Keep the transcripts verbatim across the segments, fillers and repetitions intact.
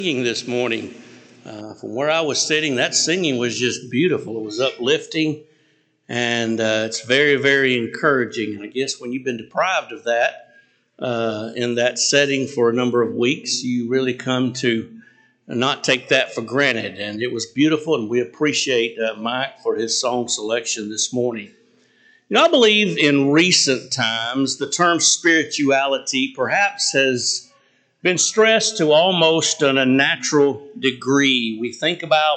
Singing this morning. Uh, from where I was sitting, that singing was just beautiful. It was uplifting, and uh, it's very, very encouraging. And I guess when you've been deprived of that uh, in that setting for a number of weeks, you really come to not take that for granted. And it was beautiful, and we appreciate uh, Mike for his song selection this morning. You know, I believe in recent times the term spirituality perhaps has been stressed to almost an unnatural degree. We think about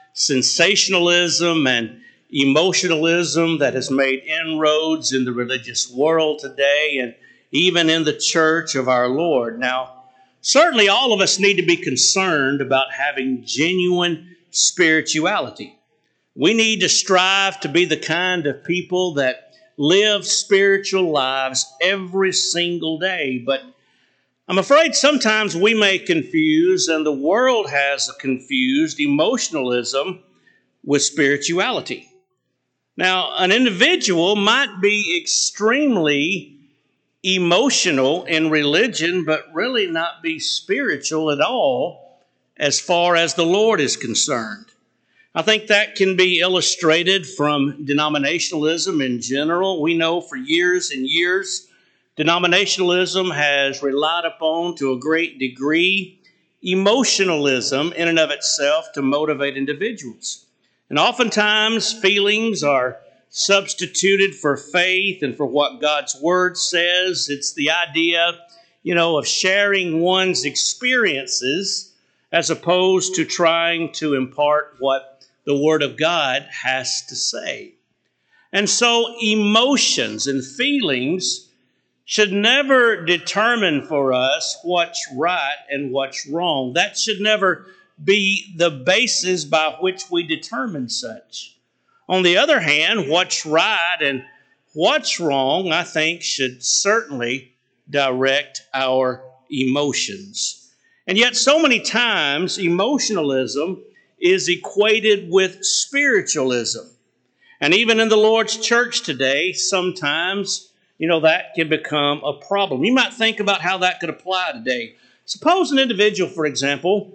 sensationalism and emotionalism that has made inroads in the religious world today and even in the church of our Lord. Now, certainly all of us need to be concerned about having genuine spirituality. We need to strive to be the kind of people that live spiritual lives every single day, but I'm afraid sometimes we may confuse, and the world has confused, emotionalism with spirituality. Now, an individual might be extremely emotional in religion, but really not be spiritual at all as far as the Lord is concerned. I think that can be illustrated from denominationalism in general. We know for years and years denominationalism has relied upon, to a great degree, emotionalism in and of itself to motivate individuals. And oftentimes, feelings are substituted for faith and for what God's Word says. It's the idea, you know, of sharing one's experiences as opposed to trying to impart what the Word of God has to say. And so, emotions and feelings should never determine for us what's right and what's wrong. That should never be the basis by which we determine such. On the other hand, what's right and what's wrong, I think, should certainly direct our emotions. And yet, so many times, emotionalism is equated with spiritualism. And even in the Lord's church today, sometimes you know, that can become a problem. You might think about how that could apply today. Suppose an individual, for example,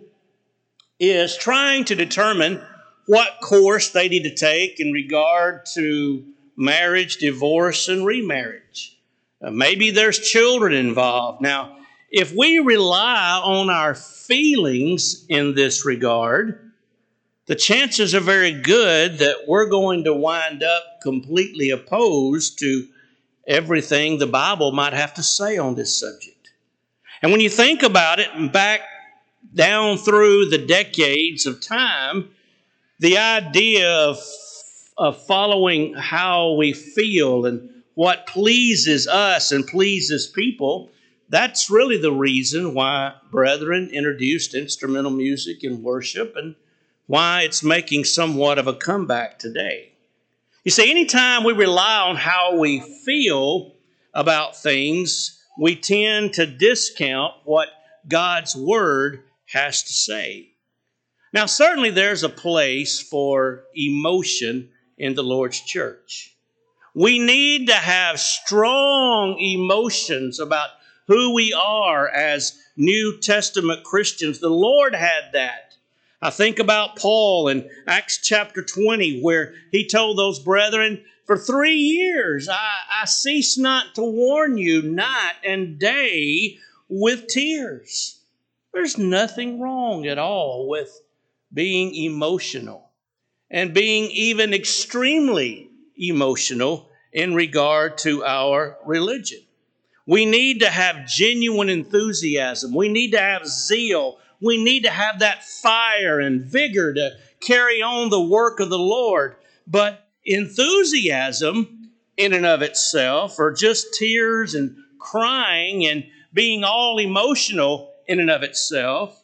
is trying to determine what course they need to take in regard to marriage, divorce, and remarriage. Uh, maybe there's children involved. Now, if we rely on our feelings in this regard, the chances are very good that we're going to wind up completely opposed to everything the Bible might have to say on this subject. And when you think about it, and back down through the decades of time, the idea of, of following how we feel and what pleases us and pleases people, that's really the reason why brethren introduced instrumental music in worship and why it's making somewhat of a comeback today. You see, anytime we rely on how we feel about things, we tend to discount what God's Word has to say. Now, certainly there's a place for emotion in the Lord's church. We need to have strong emotions about who we are as New Testament Christians. The Lord had that. I think about Paul in Acts chapter twenty, where he told those brethren, for three years I, I cease not to warn you night and day with tears. There's nothing wrong at all with being emotional and being even extremely emotional in regard to our religion. We need to have genuine enthusiasm. We need to have zeal. We need to have that fire and vigor to carry on the work of the Lord. But enthusiasm in and of itself, or just tears and crying and being all emotional in and of itself,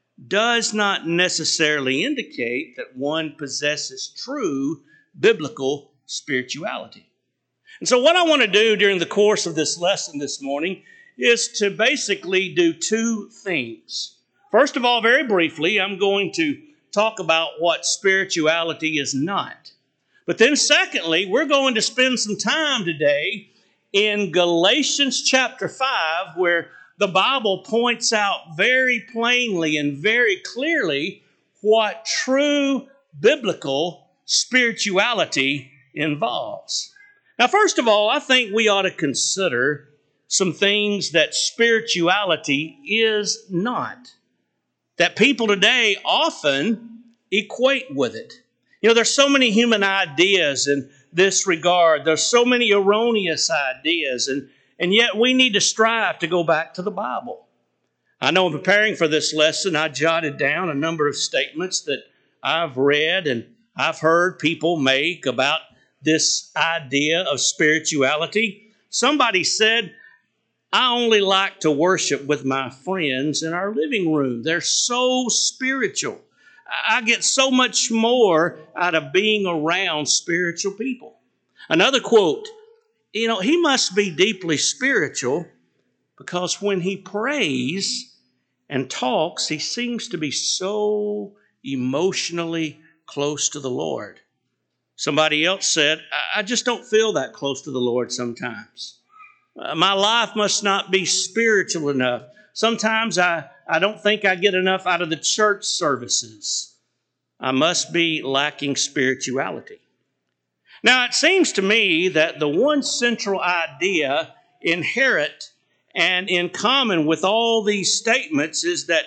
does not necessarily indicate that one possesses true biblical spirituality. And so what I want to do during the course of this lesson this morning is to basically do two things. First of all, very briefly, I'm going to talk about what spirituality is not. But then secondly, we're going to spend some time today in Galatians chapter five, where the Bible points out very plainly and very clearly what true biblical spirituality involves. Now, first of all, I think we ought to consider some things that spirituality is not, that people today often equate with it. You know, there's so many human ideas in this regard. There's so many erroneous ideas, and, and yet we need to strive to go back to the Bible. I know in preparing for this lesson, I jotted down a number of statements that I've read and I've heard people make about this idea of spirituality. Somebody said, I only like to worship with my friends in our living room. They're so spiritual. I get so much more out of being around spiritual people. Another quote, you know, he must be deeply spiritual because when he prays and talks, he seems to be so emotionally close to the Lord. Somebody else said, I just don't feel that close to the Lord sometimes. Uh, my life must not be spiritual enough. Sometimes I, I don't think I get enough out of the church services. I must be lacking spirituality. Now, it seems to me that the one central idea inherent and in common with all these statements is that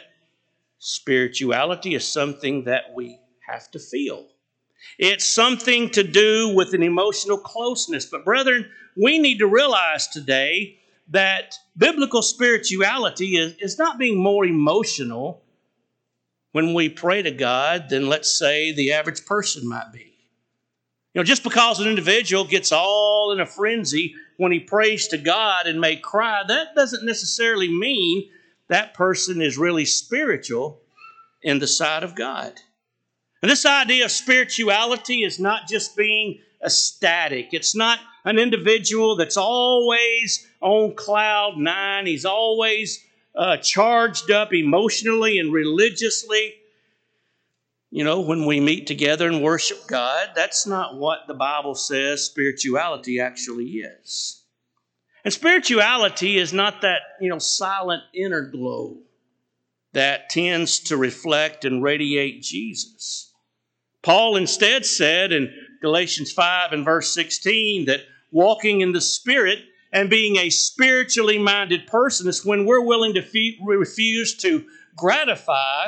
spirituality is something that we have to feel. It's something to do with an emotional closeness. But brethren, we need to realize today that biblical spirituality is, is not being more emotional when we pray to God than, let's say, the average person might be. You know, just because an individual gets all in a frenzy when he prays to God and may cry, that doesn't necessarily mean that person is really spiritual in the sight of God. And this idea of spirituality is not just being ecstatic. It's not an individual that's always on cloud nine. He's always uh, charged up emotionally and religiously. You know, when we meet together and worship God, that's not what the Bible says spirituality actually is. And spirituality is not that, you know, silent inner glow that tends to reflect and radiate Jesus. Paul instead said in Galatians five and verse sixteen that walking in the Spirit and being a spiritually minded person is when we're willing to fe- refuse to gratify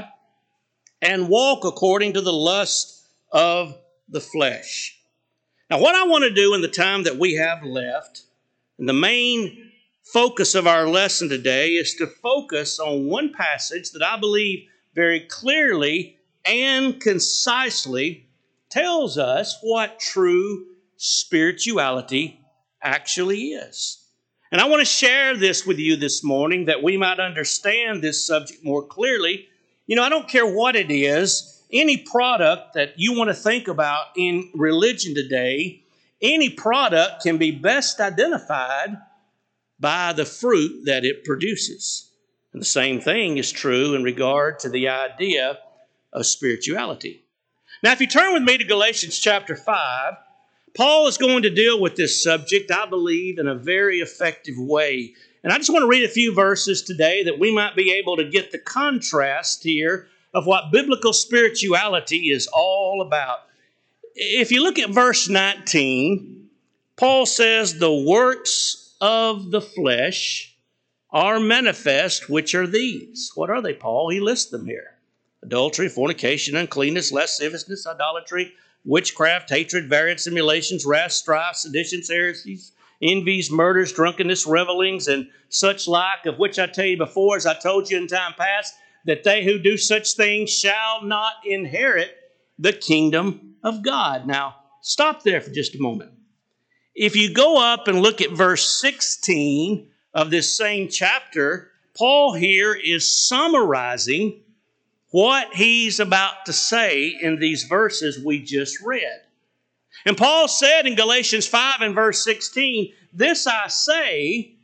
and walk according to the lust of the flesh. Now, what I want to do in the time that we have left, and the main focus of our lesson today is to focus on one passage that I believe very clearly and concisely tells us what true spirituality actually is. And I want to share this with you this morning that we might understand this subject more clearly. You know, I don't care what it is, any product that you want to think about in religion today, any product can be best identified by the fruit that it produces. And the same thing is true in regard to the idea of spirituality. Now, if you turn with me to Galatians chapter five, Paul is going to deal with this subject, I believe, in a very effective way. And I just want to read a few verses today that we might be able to get the contrast here of what biblical spirituality is all about. If you look at verse nineteen, Paul says, the works of the flesh are manifest, which are these. What are they, Paul? He lists them here. Adultery, fornication, uncleanness, lasciviousness, idolatry, witchcraft, hatred, variance, simulations, wrath, strife, seditions, heresies, envies, murders, drunkenness, revelings, and such like, of which I tell you before, as I told you in time past, that they who do such things shall not inherit the kingdom of God. Now, stop there for just a moment. If you go up and look at verse sixteen of this same chapter, Paul here is summarizing what he's about to say in these verses we just read. And Paul said in Galatians five and verse sixteen, this I say,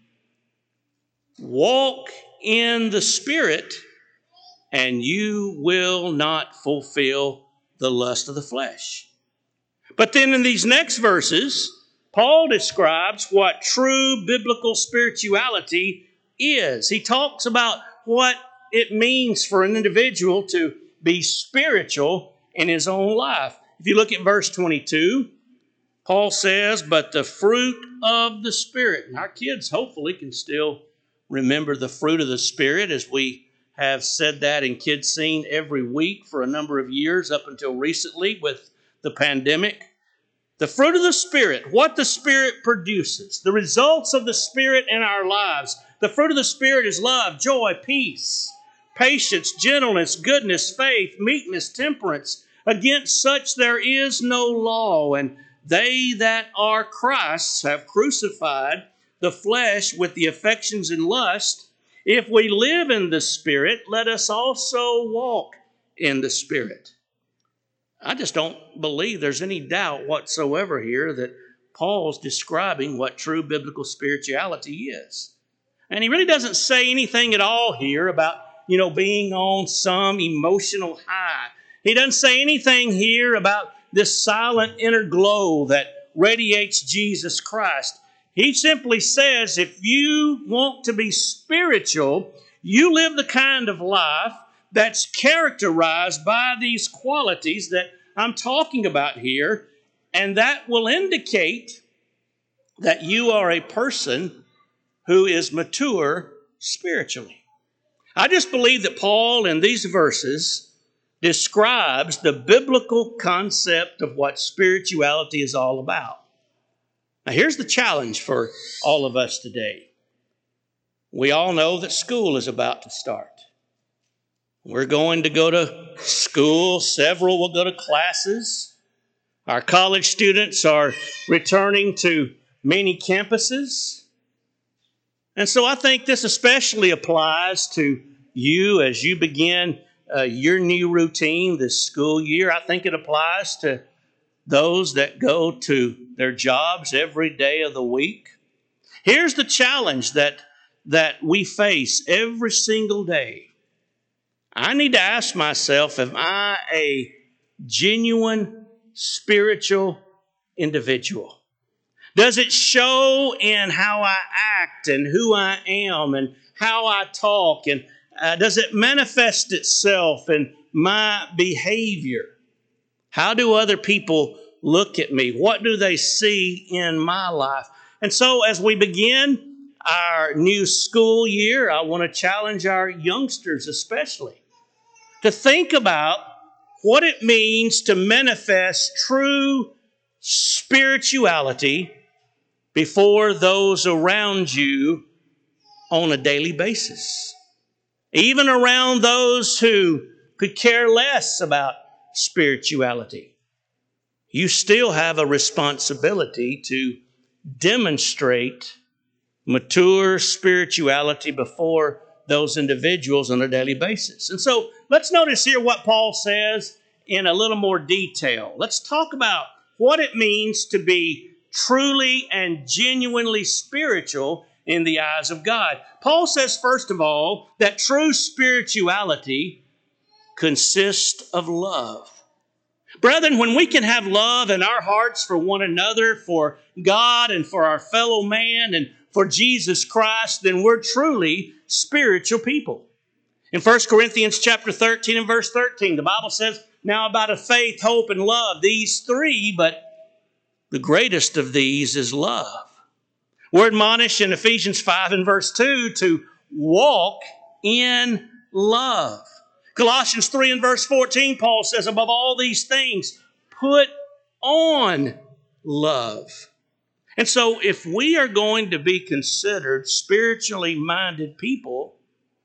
walk in the Spirit, and you will not fulfill the lust of the flesh. But then in these next verses, Paul describes what true biblical spirituality is. He talks about what it means for an individual to be spiritual in his own life. If you look at verse twenty-two, Paul says, but the fruit of the Spirit. And our kids hopefully can still remember the fruit of the Spirit, as we have said that in Kids Scene every week for a number of years up until recently with the pandemic. The fruit of the Spirit, what the Spirit produces, the results of the Spirit in our lives. The fruit of the Spirit is love, joy, peace, patience, gentleness, goodness, faith, meekness, temperance. Against such there is no law, and they that are Christ's have crucified the flesh with the affections and lust. If we live in the Spirit, let us also walk in the Spirit. I just don't believe there's any doubt whatsoever here that Paul's describing what true biblical spirituality is. And he really doesn't say anything at all here about, you know, being on some emotional high. He doesn't say anything here about this silent inner glow that radiates Jesus Christ. He simply says, if you want to be spiritual, you live the kind of life that's characterized by these qualities that I'm talking about here, and that will indicate that you are a person who is mature spiritually. I just believe that Paul in these verses describes the biblical concept of what spirituality is all about. Now, here's the challenge for all of us today. We all know that school is about to start. We're going to go to school. Several will go to classes. Our college students are returning to many campuses. And so I think this especially applies to you as you begin uh, your new routine this school year. I think it applies to those that go to their jobs every day of the week. Here's the challenge that, that we face every single day. I need to ask myself, am I a genuine spiritual individual? Does it show in how I act and who I am and how I talk? And uh, does it manifest itself in my behavior? How do other people look at me? What do they see in my life? And so as we begin our new school year, I want to challenge our youngsters especially to think about what it means to manifest true spirituality before those around you on a daily basis. Even around those who could care less about spirituality. You still have a responsibility to demonstrate mature spirituality before those individuals on a daily basis. And so let's notice here what Paul says in a little more detail. Let's talk about what it means to be truly and genuinely spiritual in the eyes of God. Paul says, first of all, that true spirituality consists of love. Brethren, when we can have love in our hearts for one another, for God and for our fellow man and for Jesus Christ, then we're truly spiritual people. In First Corinthians chapter thirteen and verse thirteen, the Bible says, now about a faith, hope, and love, these three, but the greatest of these is love. We're admonished in Ephesians five and verse two to walk in love. Colossians three and verse fourteen, Paul says, above all these things, put on love. And so if we are going to be considered spiritually minded people,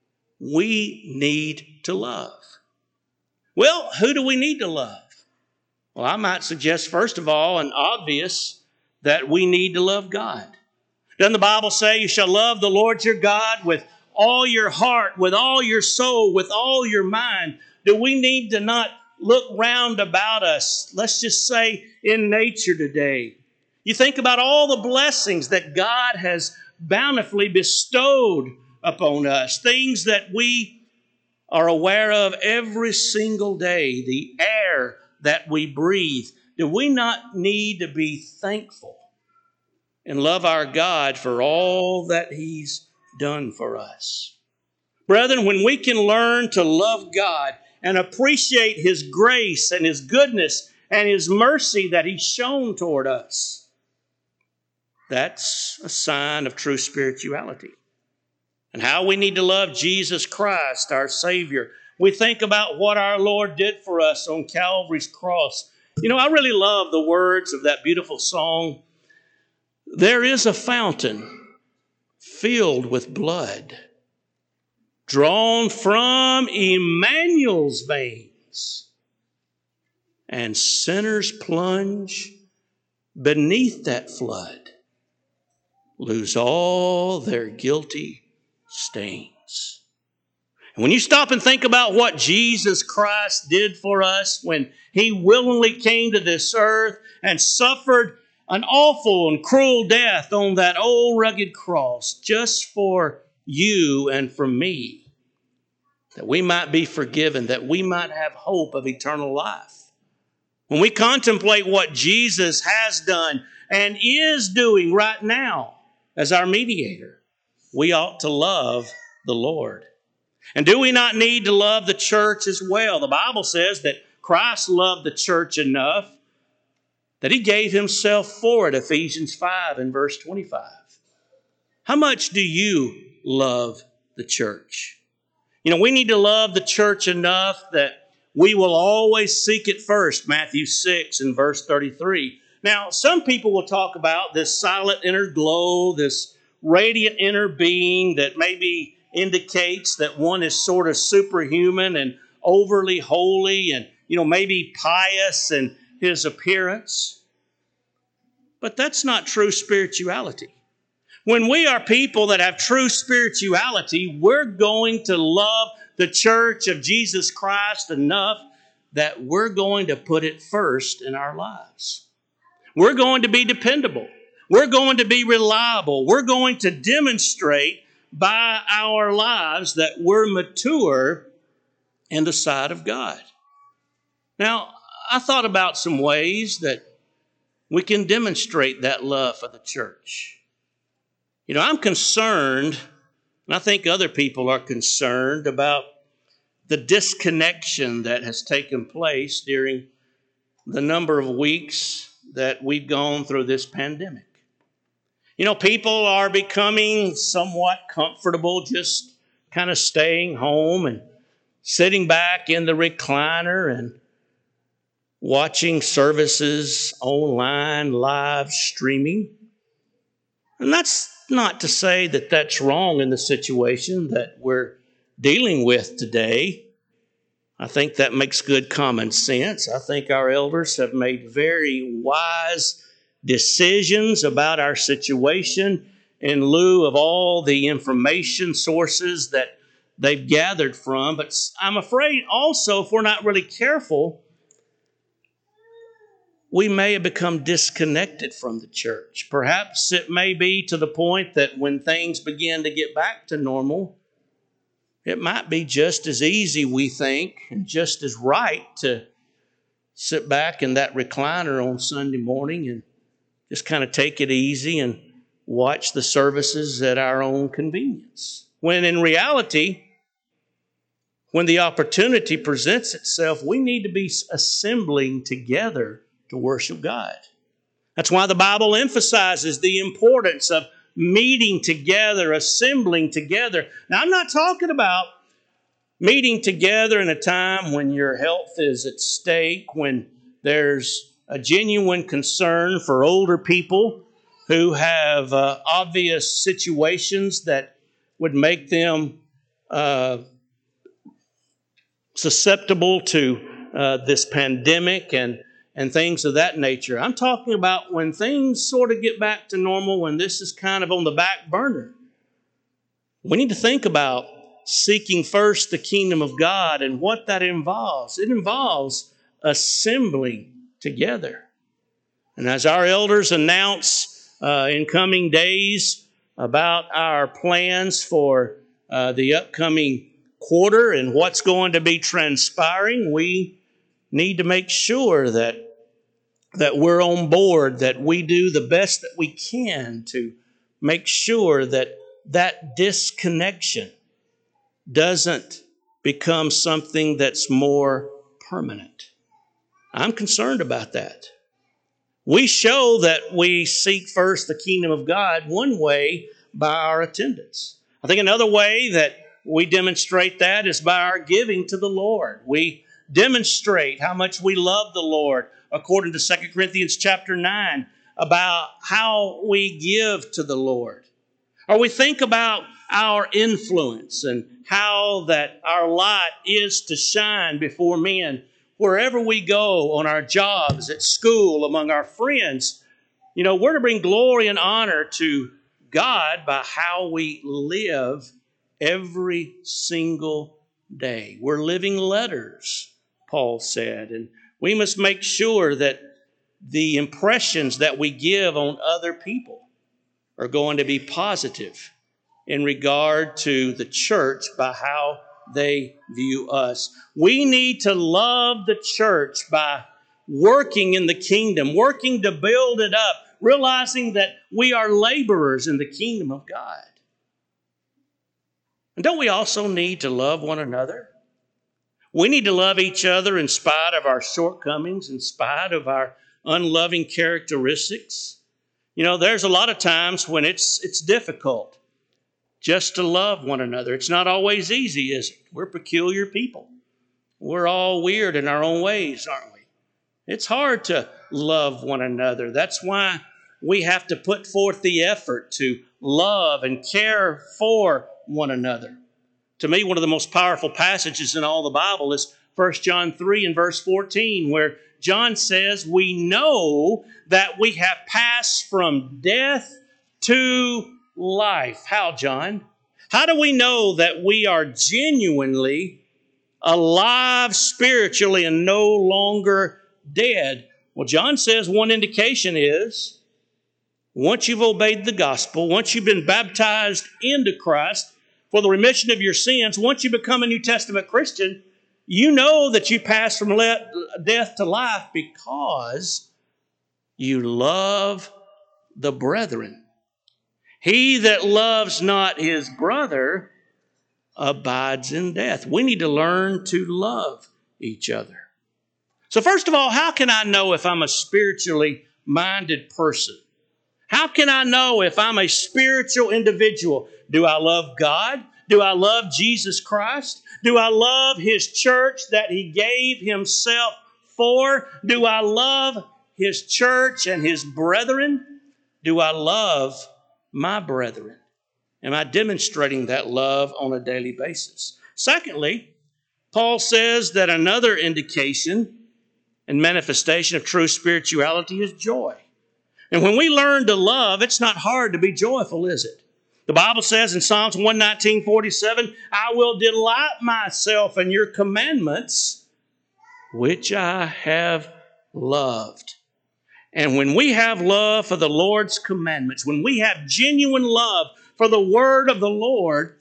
we need to love. Well, who do we need to love? Well, I might suggest, first of all, and obvious, that we need to love God. Doesn't the Bible say you shall love the Lord your God with all your heart, with all your soul, with all your mind? Do we need to not look round about us, let's just say in nature today? You think about all the blessings that God has bountifully bestowed upon us, things that we are aware of every single day, the air that we breathe. Do we not need to be thankful and love our God for all that He's done for us. Brethren, when we can learn to love God and appreciate His grace and His goodness and His mercy that He's shown toward us, that's a sign of true spirituality. And how we need to love Jesus Christ, our Savior. We think about what our Lord did for us on Calvary's cross. You know, I really love the words of that beautiful song. There is a fountain filled with blood, drawn from Emmanuel's veins, and sinners plunge beneath that flood, lose all their guilty stains. And when you stop and think about what Jesus Christ did for us when He willingly came to this earth and suffered an awful and cruel death on that old rugged cross just for you and for me, that we might be forgiven, that we might have hope of eternal life. When we contemplate what Jesus has done and is doing right now as our mediator, we ought to love the Lord. And do we not need to love the church as well? The Bible says that Christ loved the church enough that He gave Himself for it, Ephesians five and verse twenty-five. How much do you love the church? You know, we need to love the church enough that we will always seek it first, Matthew six and verse thirty-three. Now, some people will talk about this silent inner glow, this radiant inner being that maybe indicates that one is sort of superhuman and overly holy and, you know, maybe pious in his appearance. But that's not true spirituality. When we are people that have true spirituality, we're going to love the church of Jesus Christ enough that we're going to put it first in our lives. We're going to be dependable. We're going to be reliable. We're going to demonstrate by our lives that we're mature in the sight of God. Now, I thought about some ways that we can demonstrate that love for the church. You know, I'm concerned, and I think other people are concerned about the disconnection that has taken place during the number of weeks that we've gone through this pandemic. You know, people are becoming somewhat comfortable just kind of staying home and sitting back in the recliner and watching services online, live streaming. And that's not to say that that's wrong in the situation that we're dealing with today. I think that makes good common sense. I think our elders have made very wise decisions about our situation in lieu of all the information sources that they've gathered from. But I'm afraid also, if we're not really careful, we may have become disconnected from the church. Perhaps it may be to the point that when things begin to get back to normal, it might be just as easy, we think, and just as right to sit back in that recliner on Sunday morning and just kind of take it easy and watch the services at our own convenience. When in reality, when the opportunity presents itself, we need to be assembling together to worship God. That's why the Bible emphasizes the importance of meeting together, assembling together. Now, I'm not talking about meeting together in a time when your health is at stake, when there's a genuine concern for older people who have uh, obvious situations that would make them uh, susceptible to uh, this pandemic and, and things of that nature. I'm talking about when things sort of get back to normal, when this is kind of on the back burner. We need to think about seeking first the kingdom of God and what that involves. It involves assembling together. And as our elders announce uh, in coming days about our plans for uh, the upcoming quarter and what's going to be transpiring, we need to make sure that, that we're on board, that we do the best that we can to make sure that that disconnection doesn't become something that's more permanent. I'm concerned about that. We show that we seek first the kingdom of God one way by our attendance. I think another way that we demonstrate that is by our giving to the Lord. We demonstrate how much we love the Lord according to Second Corinthians chapter nine about how we give to the Lord. Or we think about our influence and how that our light is to shine before men wherever we go, on our jobs, at school, among our friends. You know, we're to bring glory and honor to God by how we live every single day. We're living letters, Paul said, and we must make sure that the impressions that we give on other people are going to be positive in regard to the church by how they view us. We need to love the church by working in the kingdom, working to build it up, realizing that we are laborers in the kingdom of God. And don't we also need to love one another? We need to love each other in spite of our shortcomings, in spite of our unloving characteristics. You know, there's a lot of times when it's it's difficult just to love one another. It's not always easy, is it? We're peculiar people. We're all weird in our own ways, aren't we? It's hard to love one another. That's why we have to put forth the effort to love and care for one another. To me, one of the most powerful passages in all the Bible is First John three and verse fourteen, where John says, we know that we have passed from death to life. How, John? How do we know that we are genuinely alive spiritually and no longer dead? Well, John says one indication is once you've obeyed the gospel, once you've been baptized into Christ for the remission of your sins, once you become a New Testament Christian, you know that you pass from le- death to life because you love the brethren. He that loves not his brother abides in death. We need to learn to love each other. So first of all, how can I know if I'm a spiritually minded person? How can I know if I'm a spiritual individual? Do I love God? Do I love Jesus Christ? Do I love His church that He gave Himself for? Do I love His church and His brethren? Do I love my brethren? Am I demonstrating that love on a daily basis? Secondly, Paul says that another indication and manifestation of true spirituality is joy. And when we learn to love, it's not hard to be joyful, is it? The Bible says in Psalms one nineteen, forty-seven, I will delight myself in your commandments, which I have loved. And when we have love for the Lord's commandments, when we have genuine love for the word of the Lord,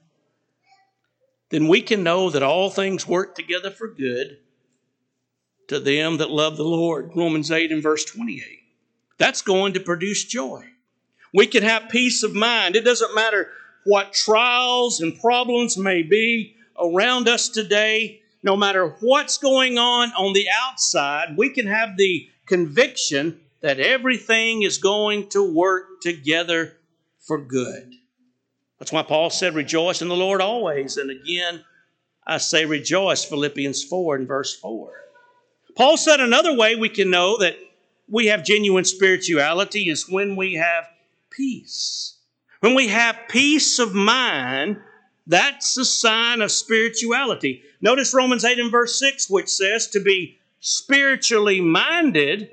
then we can know that all things work together for good to them that love the Lord. Romans eight and verse twenty-eight. That's going to produce joy. We can have peace of mind. It doesn't matter what trials and problems may be around us today. No matter what's going on on the outside, we can have the conviction that everything is going to work together for good. That's why Paul said, rejoice in the Lord always. And again, I say rejoice, Philippians four and verse four. Paul said another way we can know that we have genuine spirituality is when we have peace. When we have peace of mind, that's a sign of spirituality. Notice Romans eight and verse six, which says to be spiritually minded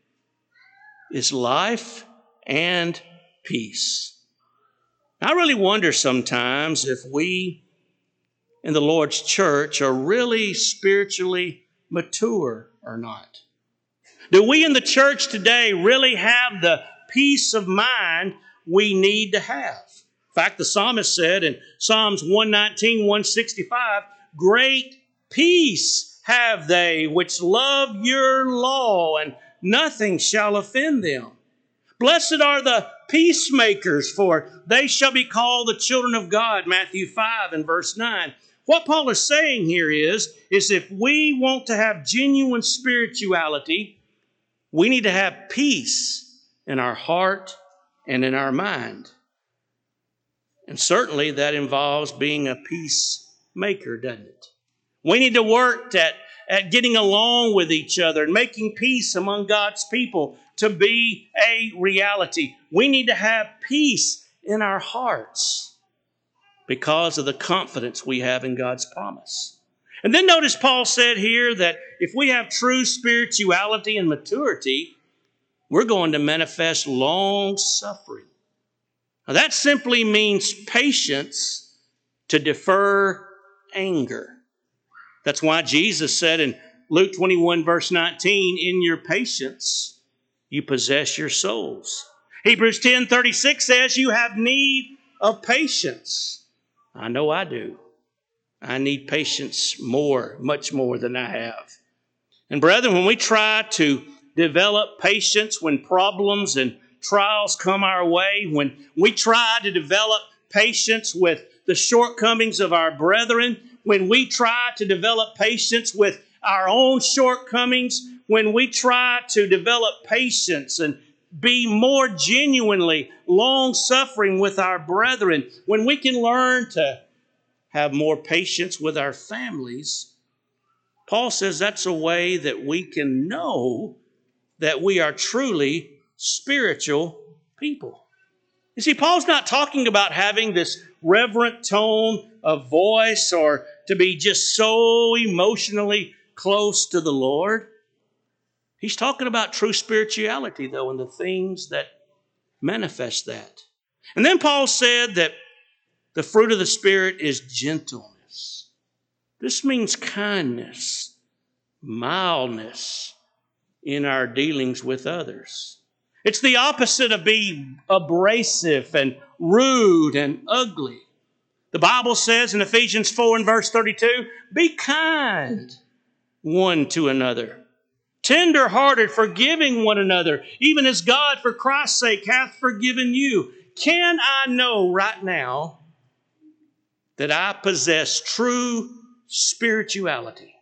is life and peace. I really wonder sometimes if we in the Lord's church are really spiritually mature or not. Do we in the church today really have the peace of mind we need to have? In fact, the psalmist said in Psalms one nineteen, one sixty-five, great peace have they which love your law, and nothing shall offend them. Blessed are the peacemakers, for they shall be called the children of God, Matthew five and verse nine. What Paul is saying here is, is if we want to have genuine spirituality, we need to have peace in our heart and in our mind. And certainly that involves being a peacemaker, doesn't it? We need to work at, at getting along with each other and making peace among God's people to be a reality. We need to have peace in our hearts because of the confidence we have in God's promise. And then notice Paul said here that if we have true spirituality and maturity, we're going to manifest long suffering. Now that simply means patience to defer anger. That's why Jesus said in Luke twenty-one verse nineteen, in your patience you possess your souls. Hebrews ten thirty-six says you have need of patience. I know I do. I need patience more, much more than I have. And brethren, when we try to develop patience when problems and trials come our way, when we try to develop patience with the shortcomings of our brethren, when we try to develop patience with our own shortcomings, when we try to develop patience and be more genuinely long-suffering with our brethren, when we can learn to have more patience with our families, Paul says that's a way that we can know that we are truly spiritual people. You see, Paul's not talking about having this reverent tone of voice or to be just so emotionally close to the Lord. He's talking about true spirituality, though, and the things that manifest that. And then Paul said that the fruit of the Spirit is gentleness. This means kindness, mildness in our dealings with others. It's the opposite of being abrasive and rude and ugly. The Bible says in Ephesians four and verse thirty-two, be kind one to another, tender-hearted, forgiving one another, even as God for Christ's sake hath forgiven you. Can I know right now that I possess true spirituality?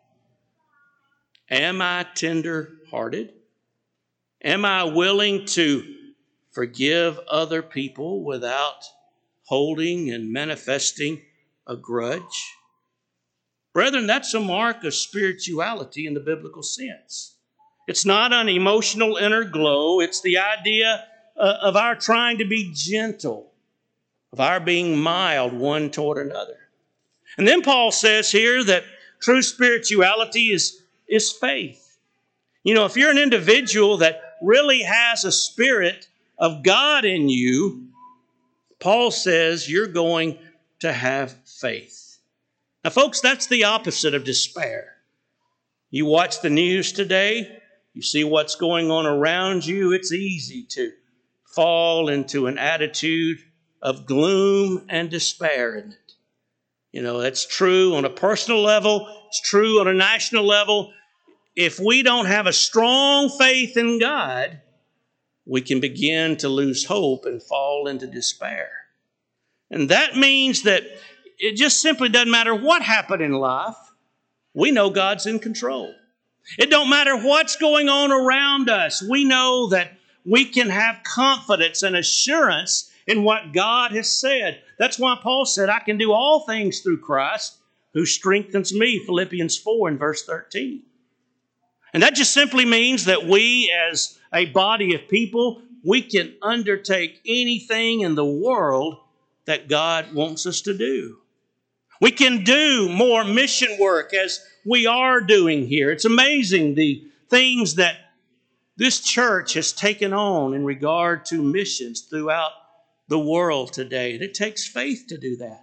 Am I tender-hearted? Am I willing to forgive other people without holding and manifesting a grudge? Brethren, that's a mark of spirituality in the biblical sense. It's not an emotional inner glow. It's the idea uh, of our trying to be gentle, of our being mild one toward another. And then Paul says here that true spirituality is, is faith. You know, if you're an individual that really has a spirit of God in you, Paul says you're going to have faith. Now, folks, that's the opposite of despair. You watch the news today, you see what's going on around you, it's easy to fall into an attitude of gloom and despair, isn't it? You know, that's true on a personal level, it's true on a national level. If we don't have a strong faith in God, we can begin to lose hope and fall into despair. And that means that it just simply doesn't matter what happened in life. We know God's in control. It don't matter what's going on around us. We know that we can have confidence and assurance in what God has said. That's why Paul said, I can do all things through Christ who strengthens me, Philippians four and verse thirteen. And that just simply means that we as a body of people, we can undertake anything in the world that God wants us to do. We can do more mission work as we are doing here. It's amazing the things that this church has taken on in regard to missions throughout the world today. And it takes faith to do that.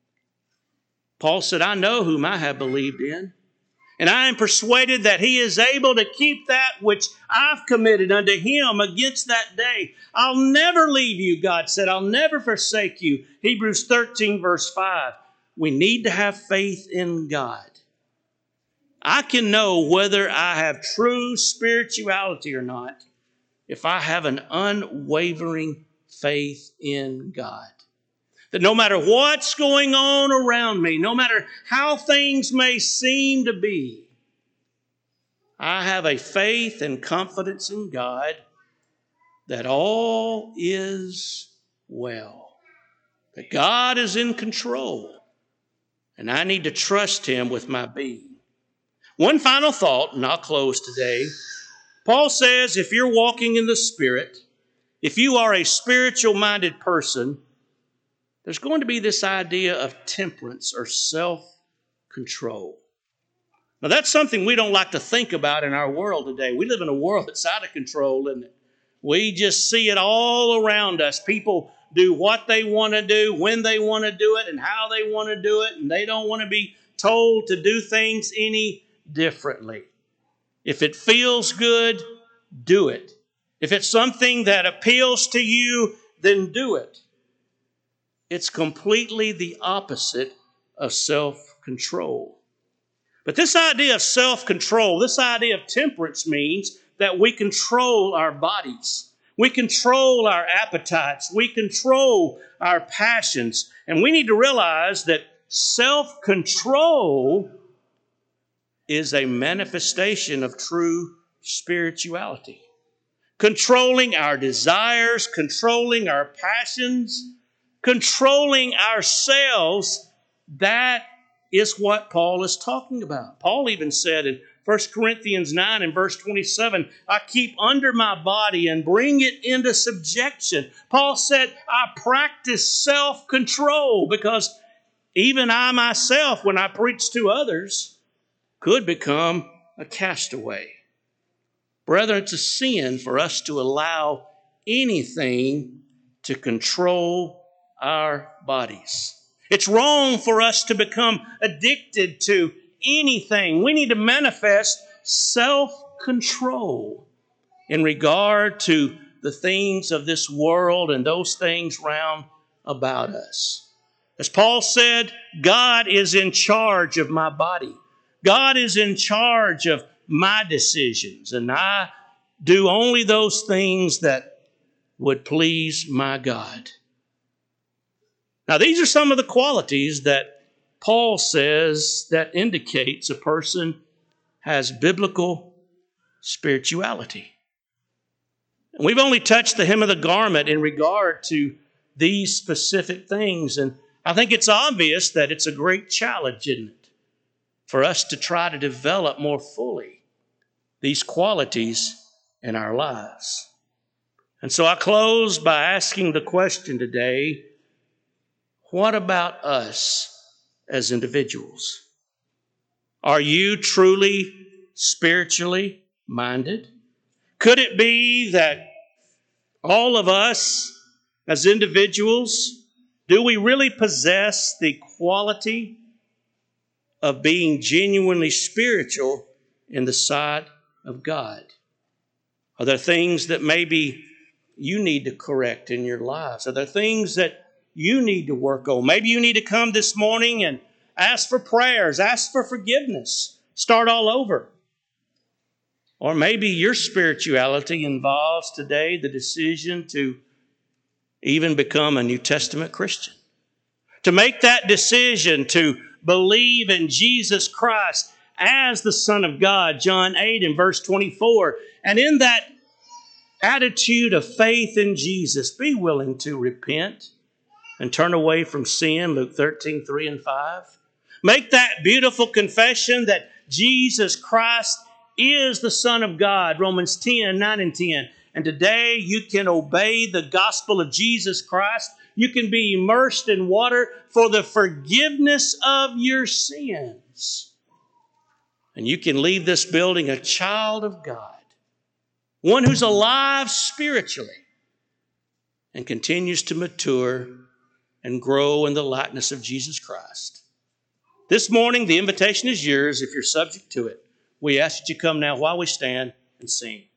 Paul said, I know whom I have believed in, and I am persuaded that he is able to keep that which I've committed unto him against that day. I'll never leave you, God said. I'll never forsake you. Hebrews thirteen, verse five. We need to have faith in God. I can know whether I have true spirituality or not if I have an unwavering faith in God. That no matter what's going on around me, no matter how things may seem to be, I have a faith and confidence in God that all is well. That God is in control. And I need to trust Him with my being. One final thought, and I'll close today. Paul says if you're walking in the Spirit, if you are a spiritual-minded person, there's going to be this idea of temperance or self-control. Now, that's something we don't like to think about in our world today. We live in a world that's out of control, isn't it? We just see it all around us. People do what they want to do, when they want to do it, and how they want to do it, and they don't want to be told to do things any differently. If it feels good, do it. If it's something that appeals to you, then do it. It's completely the opposite of self-control. But this idea of self-control, this idea of temperance means that we control our bodies. We control our appetites. We control our passions. And we need to realize that self-control is a manifestation of true spirituality. Controlling our desires, controlling our passions, controlling ourselves, that is what Paul is talking about. Paul even said in First Corinthians nine and verse twenty-seven, I keep under my body and bring it into subjection. Paul said, I practice self-control because even I myself, when I preach to others, could become a castaway. Brethren, it's a sin for us to allow anything to control our bodies. It's wrong for us to become addicted to anything. We need to manifest self-control in regard to the things of this world and those things round about us. As Paul said, God is in charge of my body. God is in charge of my decisions, and I do only those things that would please my God. Now, these are some of the qualities that Paul says that indicates a person has biblical spirituality. And we've only touched the hem of the garment in regard to these specific things, and I think it's obvious that it's a great challenge, isn't it, for us to try to develop more fully these qualities in our lives. And so I close by asking the question today, what about us as individuals? Are you truly spiritually minded? Could it be that all of us as individuals, do we really possess the quality of being genuinely spiritual in the sight of God? Are there things that maybe you need to correct in your lives? Are there things that you need to work on? Maybe you need to come this morning and ask for prayers, ask for forgiveness, start all over. Or maybe your spirituality involves today the decision to even become a New Testament Christian. To make that decision to believe in Jesus Christ as the Son of God, John eight and verse twenty-four. And in that attitude of faith in Jesus, be willing to repent and turn away from sin, Luke thirteen, three and five. Make that beautiful confession that Jesus Christ is the Son of God, Romans ten, nine and ten. And today you can obey the gospel of Jesus Christ. You can be immersed in water for the forgiveness of your sins. And you can leave this building a child of God, one who's alive spiritually and continues to mature and grow in the likeness of Jesus Christ. This morning, the invitation is yours if you're subject to it. We ask that you come now while we stand and sing.